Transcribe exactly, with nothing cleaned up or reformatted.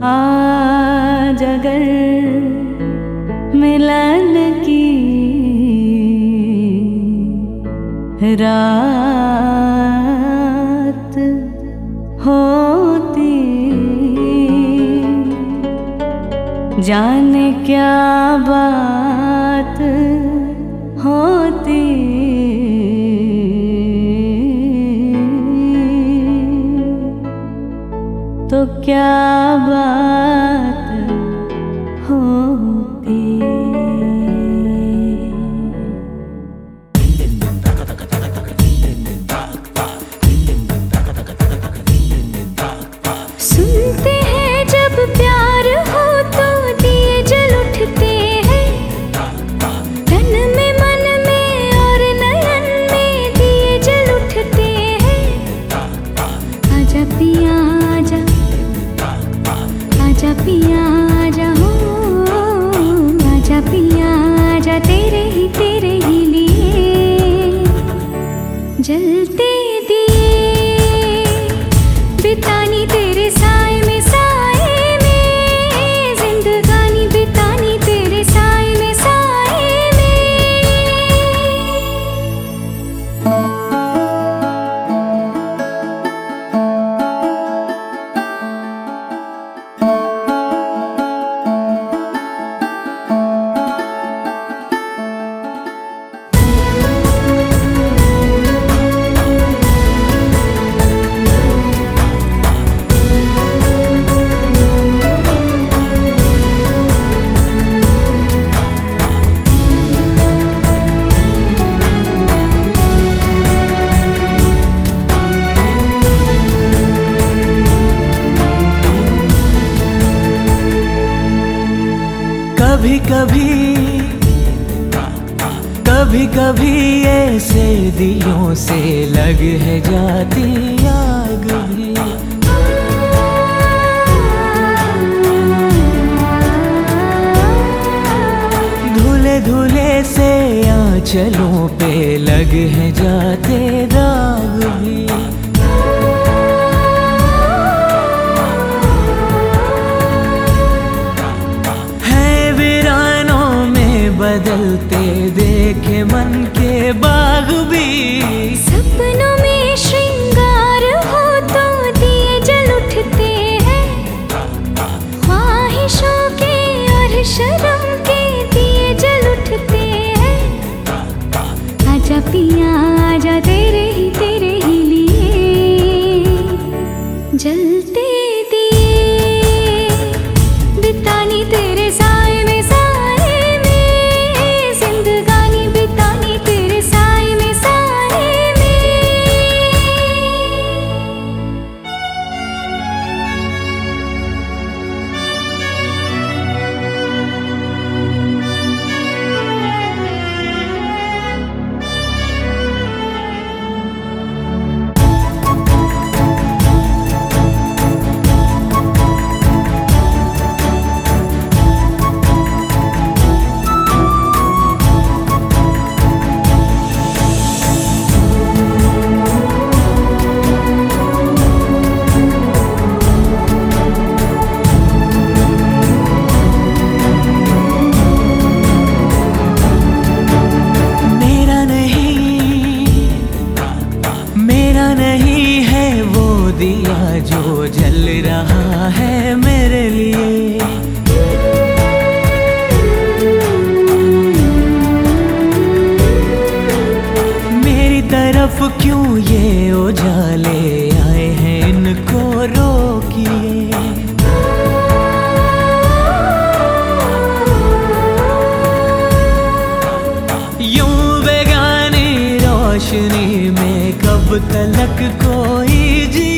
आज अगर मिलन की रात होती, जाने क्या बात होती, तो क्या बात होती। सुनते हैं जब प्यार हो तो दिए जल उठते हैं, तन में मन में और नयन में दिए जल उठते हैं। आजा पिया आजा, आजा पिया आजा हो, आजा पिया आजा, तेरे ही तेरे ही लिए जलते दिए बितानी तेरे साए में, साए में जिंदगानी बितानी तेरे साए में, साए में। कभी कभी कभी कभी ऐसे दिलों से लग है जाती आग भी, धुले धुले से आंचलों पे लग है जाते दाग भी। बदलते देखे मन के बाग भी, सपनों में श्रृंगार हो तो दिए जल उठते हैं, ख्वाहिशों के और शर्म के दिए जल उठते हैं। आजा पिया आजा, तेरे ही तेरे ही लिए जलते दिए बितानी तेरे साए में, दिया जो जल रहा है मेरे लिए। मेरी तरफ क्यों ये उजाले आए हैं, इनको रोकिए। यूं बेगानी रोशनी में कब तलक कोई जी